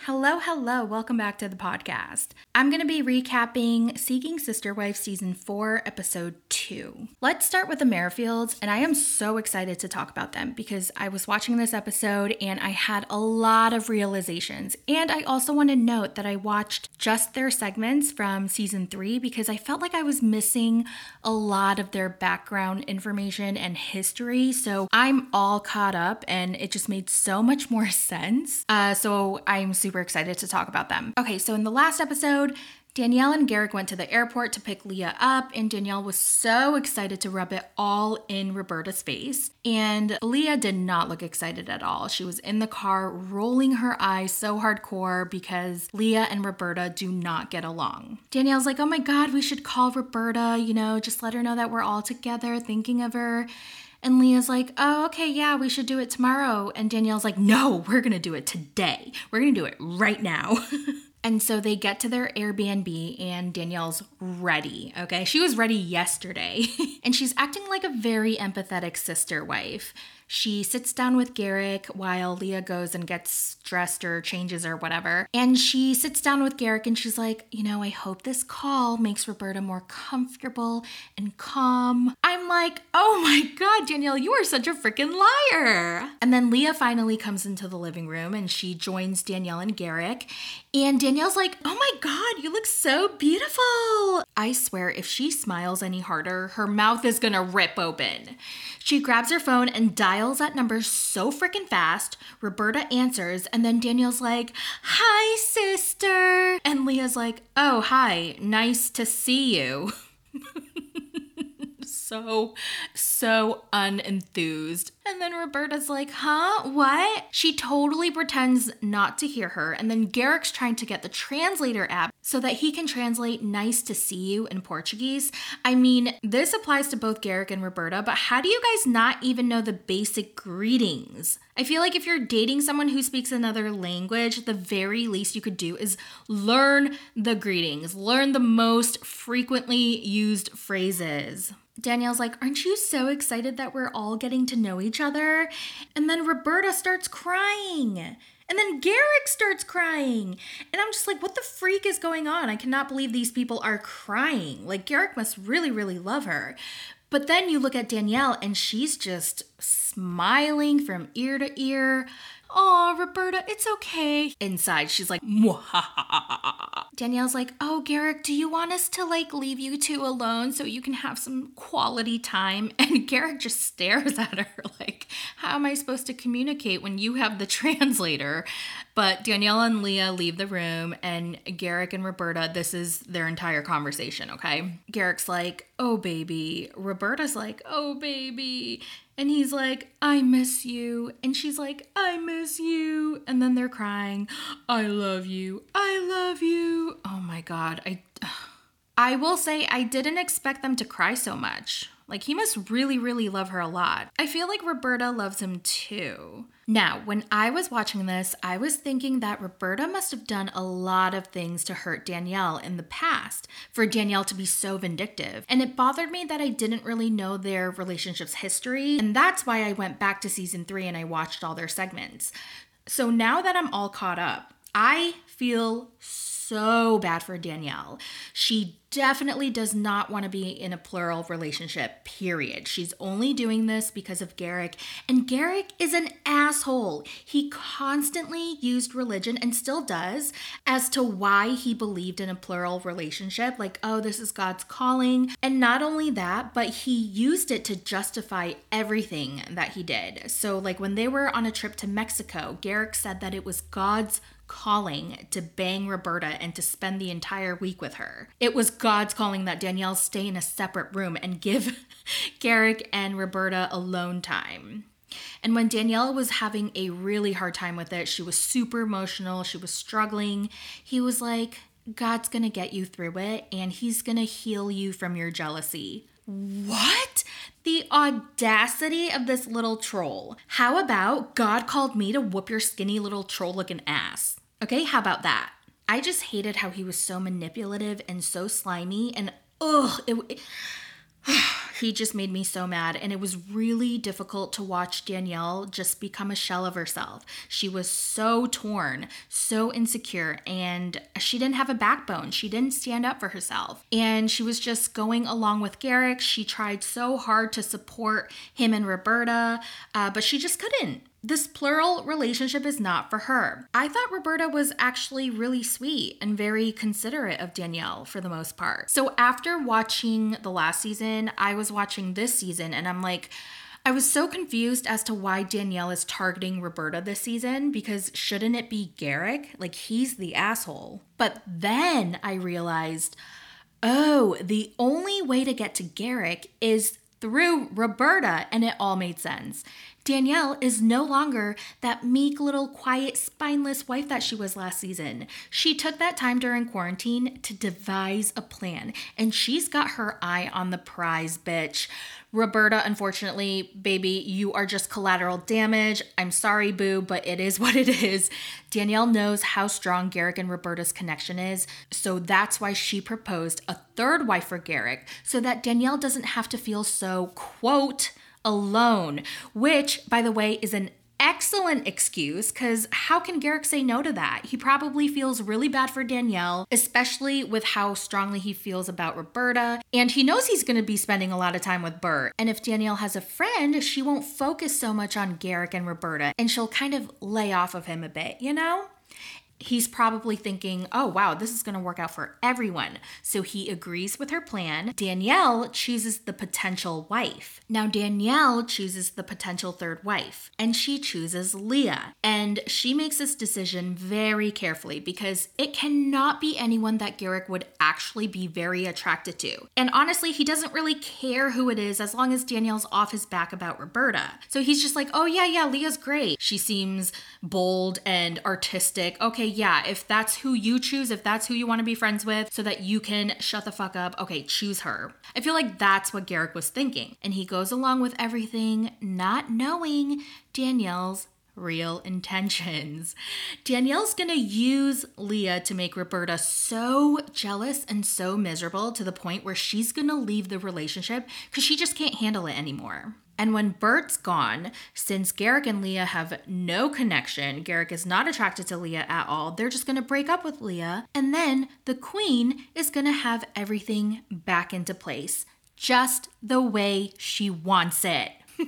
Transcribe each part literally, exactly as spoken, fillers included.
Hello, hello. Welcome back to the podcast. I'm going to be recapping Seeking Sister Wife Season four, Episode two. Let's start with the Merrifields, and I am so excited to talk about them because I was watching this episode and I had a lot of realizations. And I also want to note that I watched just their segments from Season three because I felt like I was missing a lot of their background information and history. So I'm all caught up and it just made so much more sense. Uh, so I'm super excited to talk about them. Okay, so in the last episode, Danielle and Garrick went to the airport to pick Leah up, and Danielle was so excited to rub it all in Roberta's face. And Leah did not look excited at all. She was in the car rolling her eyes so hardcore because Leah and Roberta do not get along. Danielle's like, oh my God, we should call Roberta, you know, just let her know that we're all together thinking of her. And Leah's like, oh, okay, yeah, we should do it tomorrow. And Danielle's like, no, we're going to do it today. We're going to do it right now. And so they get to their Airbnb and Danielle's ready, okay? She was ready yesterday. And she's acting like a very empathetic sister wife. She sits down with Garrick while Leah goes and gets dressed or changes or whatever. And she sits down with Garrick and she's like, you know, I hope this call makes Roberta more comfortable and calm. I'm like, oh my God, Danielle, you are such a freaking liar. And then Leah finally comes into the living room and she joins Danielle and Garrick. And Danielle's like, oh my God, you look so beautiful. I swear, if she smiles any harder, her mouth is gonna rip open. She grabs her phone and dials that number so freaking fast. Roberta answers, and then Danielle's like, hi, sister. And Leah's like, oh, hi, nice to see you. So, so unenthused. And then Roberta's like, huh? What? She totally pretends not to hear her. And then Garrick's trying to get the translator app so that he can translate nice to see you in Portuguese. I mean, this applies to both Garrick and Roberta, but how do you guys not even know the basic greetings? I feel like if you're dating someone who speaks another language, the very least you could do is learn the greetings, learn the most frequently used phrases. Danielle's like, aren't you so excited that we're all getting to know each other? And then Roberta starts crying. And then Garrick starts crying. And I'm just like, what the freak is going on? I cannot believe these people are crying. Like, Garrick must really, really love her. But then you look at Danielle and she's just smiling from ear to ear. Oh, Roberta, it's okay. Inside, she's like, mwahaha. Danielle's like, oh, Garrick, do you want us to like leave you two alone so you can have some quality time? And Garrick just stares at her like, how am I supposed to communicate when you have the translator? But Danielle and Leah leave the room and Garrick and Roberta, this is their entire conversation, okay? Garrick's like, oh, baby. Roberta's like, oh, baby. And he's like, I miss you. And she's like, I miss you. And then they're crying, I love you. I love you. Oh my God. I, I will say I didn't expect them to cry so much. Like, he must really, really love her a lot. I feel like Roberta loves him too. Now, when I was watching this, I was thinking that Roberta must have done a lot of things to hurt Danielle in the past for Danielle to be so vindictive. And it bothered me that I didn't really know their relationship's history. And that's why I went back to season three and I watched all their segments. So now that I'm all caught up, I feel so bad for Danielle. She definitely does not want to be in a plural relationship, period. She's only doing this because of Garrick, and Garrick is an asshole. He constantly used religion, and still does, as to why he believed in a plural relationship, like, oh, this is God's calling. And not only that, but he used it to justify everything that he did. So like when they were on a trip to Mexico, Garrick said that it was God's calling to bang Roberta and to spend the entire week with her. It was God's calling that Danielle stay in a separate room and give Garrick and Roberta alone time. And when Danielle was having a really hard time with it, she was super emotional, she was struggling, he was like, God's gonna get you through it and he's gonna heal you from your jealousy. What? The audacity of this little troll. How about God called me to whoop your skinny little troll-looking ass? Okay, how about that? I just hated how he was so manipulative and so slimy and ugh, it, it, he just made me so mad. And it was really difficult to watch Danielle just become a shell of herself. She was so torn, so insecure, and she didn't have a backbone. She didn't stand up for herself. And she was just going along with Garrick. She tried so hard to support him and Roberta, uh, but she just couldn't. This plural relationship is not for her. I thought Roberta was actually really sweet and very considerate of Danielle for the most part. So after watching the last season, I was watching this season and I'm like, I was so confused as to why Danielle is targeting Roberta this season, because shouldn't it be Garrick? Like, he's the asshole. But then I realized, oh, the only way to get to Garrick is through Roberta, and it all made sense. Danielle is no longer that meek little quiet spineless wife that she was last season. She took that time during quarantine to devise a plan, and she's got her eye on the prize, bitch. Roberta, unfortunately, baby, you are just collateral damage. I'm sorry, boo, but it is what it is. Danielle knows how strong Garrick and Roberta's connection is, so that's why she proposed a third wife for Garrick, so that Danielle doesn't have to feel so, quote, alone, which, by the way, is an excellent excuse, because how can Garrick say no to that? He probably feels really bad for Danielle, especially with how strongly he feels about Roberta, and he knows he's going to be spending a lot of time with Bert. And if Danielle has a friend, she won't focus so much on Garrick and Roberta, and she'll kind of lay off of him a bit, you know? He's probably thinking, oh, wow, this is going to work out for everyone. So he agrees with her plan. Danielle chooses the potential wife. Now, Danielle chooses the potential third wife, and she chooses Leah. And she makes this decision very carefully because it cannot be anyone that Garrick would actually be very attracted to. And honestly, he doesn't really care who it is as long as Danielle's off his back about Roberta. So he's just like, oh, yeah, yeah, Leah's great. She seems bold and artistic. Okay, yeah, if that's who you choose, if that's who you want to be friends with so that you can shut the fuck up, okay, choose her. I feel like that's what Garrick was thinking. And he goes along with everything, not knowing Danielle's real intentions. Danielle's gonna use Leah to make Roberta so jealous and so miserable to the point where she's gonna leave the relationship because she just can't handle it anymore. And when Bert's gone, since Garrick and Leah have no connection, Garrick is not attracted to Leah at all, they're just going to break up with Leah, and then the queen is going to have everything back into place, just the way she wants it.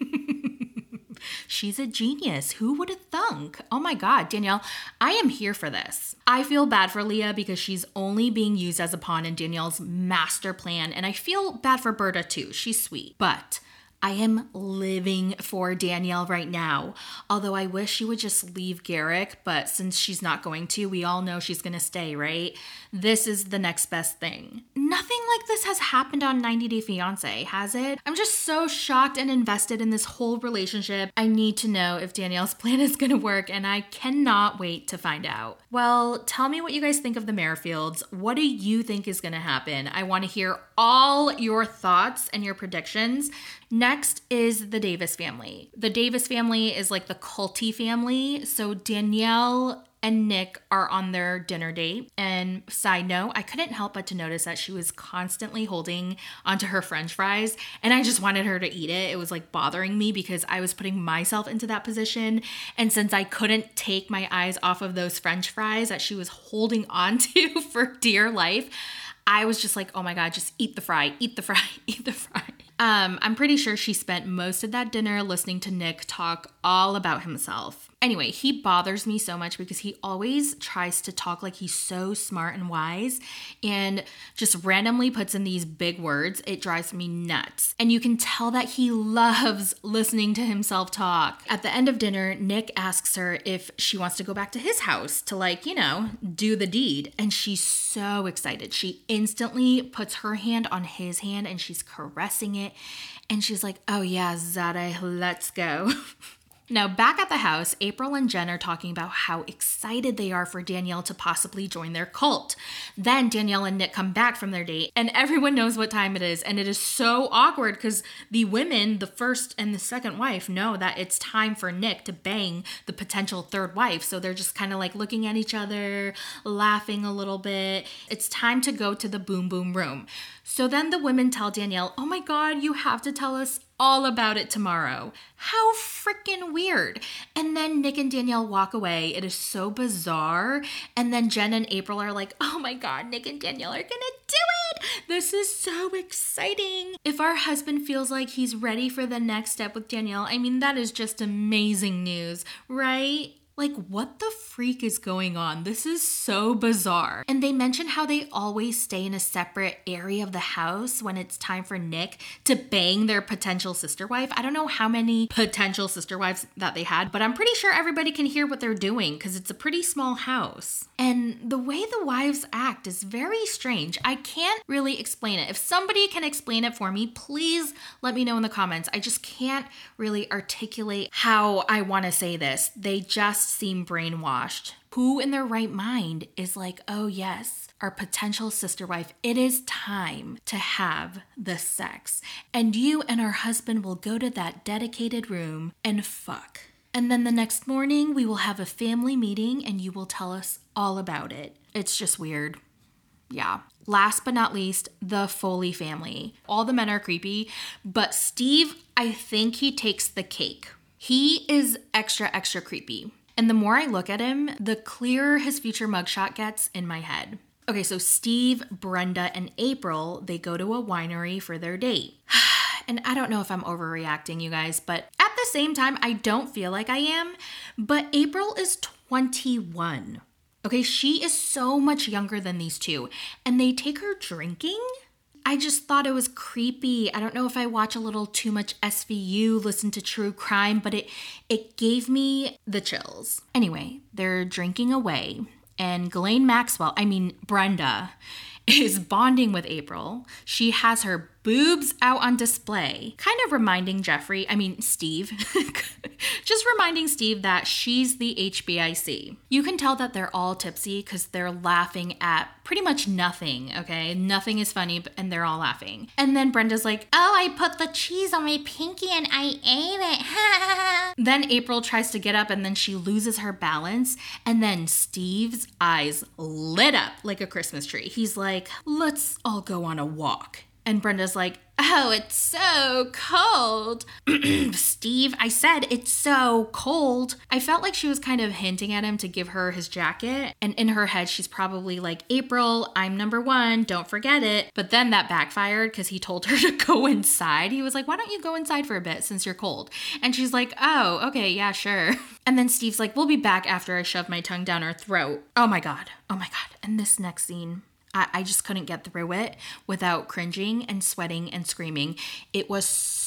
She's a genius. Who would have thunk? Oh my God, Danielle, I am here for this. I feel bad for Leah because she's only being used as a pawn in Danielle's master plan, and I feel bad for Berta too. She's sweet, but I am living for Danielle right now. Although I wish she would just leave Garrick, but since she's not going to, we all know she's going to stay, right? This is the next best thing. Nothing like this has happened on ninety day fiancé, has it? I'm just so shocked and invested in this whole relationship. I need to know if Danielle's plan is going to work, and I cannot wait to find out. Well, tell me what you guys think of the Merrifields. What do you think is going to happen? I want to hear all your thoughts and your predictions. Next is the Davis family. The Davis family is like the culty family. So Danielle and Nick are on their dinner date. And side note, I couldn't help but to notice that she was constantly holding onto her French fries, and I just wanted her to eat it. It was like bothering me because I was putting myself into that position. And since I couldn't take my eyes off of those French fries that she was holding onto for dear life, I was just like, oh my God, just eat the fry, eat the fry, eat the fry. Um, I'm pretty sure she spent most of that dinner listening to Nick talk all about himself. Anyway, he bothers me so much because he always tries to talk like he's so smart and wise and just randomly puts in these big words. It drives me nuts. And you can tell that he loves listening to himself talk. At the end of dinner, Nick asks her if she wants to go back to his house to, like, you know, do the deed. And she's so excited. She instantly puts her hand on his hand and she's caressing it. And she's like, oh yeah, Zade, let's go. Now, back at the house, April and Jen are talking about how excited they are for Danielle to possibly join their cult. Then Danielle and Nick come back from their date, and everyone knows what time it is, and it is so awkward because the women, the first and the second wife, know that it's time for Nick to bang the potential third wife, so they're just kind of like looking at each other, laughing a little bit. It's time to go to the boom boom room. So then the women tell Danielle, oh my God, you have to tell us all about it tomorrow. How freaking weird. And then Nick and Danielle walk away. It is so bizarre. And then Jen and April are like, oh my God, Nick and Danielle are gonna do it. This is so exciting. If our husband feels like he's ready for the next step with Danielle, I mean, that is just amazing news, right? Like, what the freak is going on? This is so bizarre. And they mention how they always stay in a separate area of the house when it's time for Nick to bang their potential sister wife. I don't know how many potential sister wives that they had, but I'm pretty sure everybody can hear what they're doing because it's a pretty small house. And the way the wives act is very strange. I can't really explain it. If somebody can explain it for me, please let me know in the comments. I just can't really articulate how I want to say this. They just seem brainwashed. Who in their right mind is like, oh yes, our potential sister wife, it is time to have the sex. And you and our husband will go to that dedicated room and fuck. And then the next morning we will have a family meeting and you will tell us all about it. It's just weird. Yeah. Last but not least, the Foley family. All the men are creepy, but Steve, I think he takes the cake. He is extra, extra creepy. And the more I look at him, the clearer his future mugshot gets in my head. Okay, so Steve, Brenda, and April, they go to a winery for their date. And I don't know if I'm overreacting, you guys, but at the same time, I don't feel like I am. But April is twenty-one. Okay, she is so much younger than these two. And they take her drinking? I just thought it was creepy. I don't know if I watch a little too much S V U, listen to true crime, but it it gave me the chills. Anyway, they're drinking away, and Ghislaine Maxwell, I mean Brenda, is bonding with April. She has her boobs out on display, kind of reminding Jeffrey, I mean Steve, just reminding Steve that she's the H B I C. You can tell that they're all tipsy because they're laughing at pretty much nothing, okay? Nothing is funny, and they're all laughing. And then Brenda's like, oh, I put the cheese on my pinky and I ate it. Then April tries to get up and then she loses her balance. And then Steve's eyes lit up like a Christmas tree. He's like, let's all go on a walk. And Brenda's like, oh, it's so cold. Steve, I said it's so cold. I felt like she was kind of hinting at him to give her his jacket. And in her head, she's probably like, April, I'm number one. Don't forget it. But then that backfired because he told her to go inside. He was like, why don't you go inside for a bit since you're cold? And she's like, oh, okay, yeah, sure. And then Steve's like, we'll be back after I shove my tongue down her throat. Oh my God. Oh my God. And this next scene, I, I just couldn't get through it without cringing and sweating and screaming. It was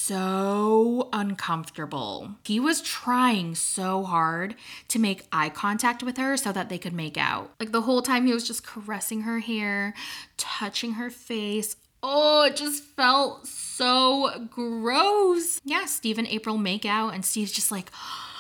so uncomfortable. He was trying so hard to make eye contact with her so that they could make out. Like the whole time he was just caressing her hair, touching her face. Oh, it just felt so gross. Yeah, Steve and April make out and Steve's just like,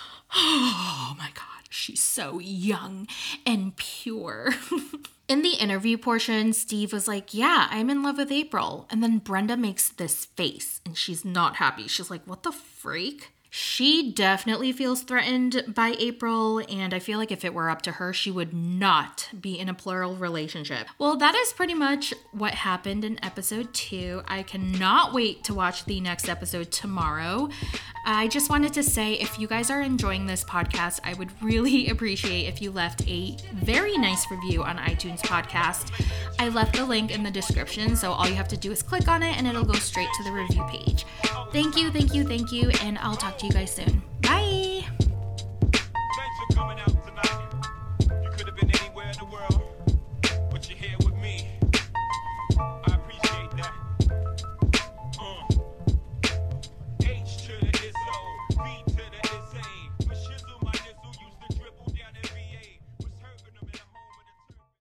oh my God, she's so young and pure. In the interview portion, Steve was like, yeah, I'm in love with April. And then Brenda makes this face and she's not happy. She's like, what the freak? She definitely feels threatened by April, and I feel like if it were up to her, she would not be in a plural relationship. Well, that is pretty much what happened in episode two. I cannot wait to watch the next episode tomorrow. I just wanted to say, if you guys are enjoying this podcast, I would really appreciate if you left a very nice review on iTunes podcast. I left the link in the description, so all you have to do is click on it and it'll go straight to the review page. Thank you, thank you, thank you, and I'll talk to you guys soon.